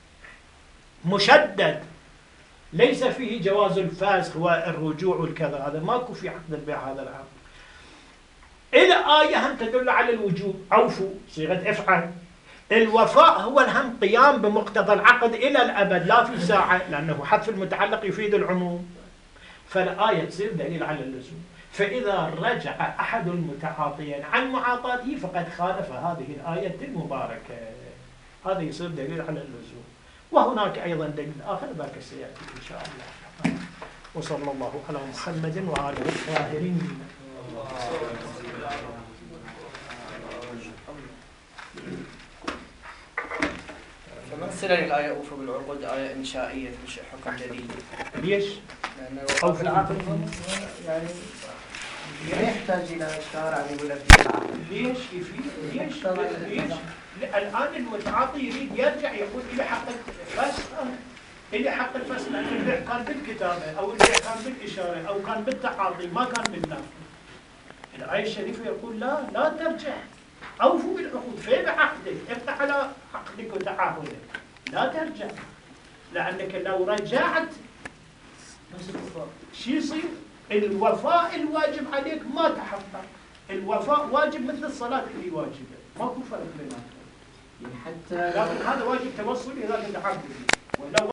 مشدد، ليس فيه جواز الفسخ والرجوع والكذا، هذا ماكو في عقد البيع هذا العقد. الآية هم تدل على الوجوب، أوفوا صيغة افعل. الوفاء هو الهم قيام بمقتضى العقد إلى الأبد لا في ساعة، لأنه حذف المتعلق يفيد العموم، فالآية تصير دليل على اللزوم. فإذا رجع أحد المتعاطيين عن معاطاته فقد خالف هذه الآية المباركة، هذا يصير دليل على اللزوم. وهناك أيضا دليل آخر ذاك سيأتي إن شاء الله. وصلى الله على محمد وآله الطاهرين. فمن صلة للآية أوفوا بالعقود آية إنشائية مش حكم جديد. ليش؟ لأن الوقوف العقد يعني يحتاج إلى شارع يقول لك في العقد. ليش يفيد؟ ليش؟ الآن المتعاطي يريد يرجع يقول إلى حق الفسخ، إلى حق الفسخ، لأن البيع كان بالكتابة أو البيع كان بالإشارة أو كان بالتعاطي، ما كان بالنفي. الآية الشريفة يقول لا ترجع، أوفوا بالعقود، فين عقدك؟ افتح على عقدك وتعهدك، لا ترجع، لأنك لو رجعت شو يصير؟ الوفاء الواجب عليك ما تحقق. الوفاء واجب مثل الصلاة اللي واجبة، ماكو فرق بيناتهم. يعني حتى لكن هذا واجب توصلي إذا كنت عبد، ولا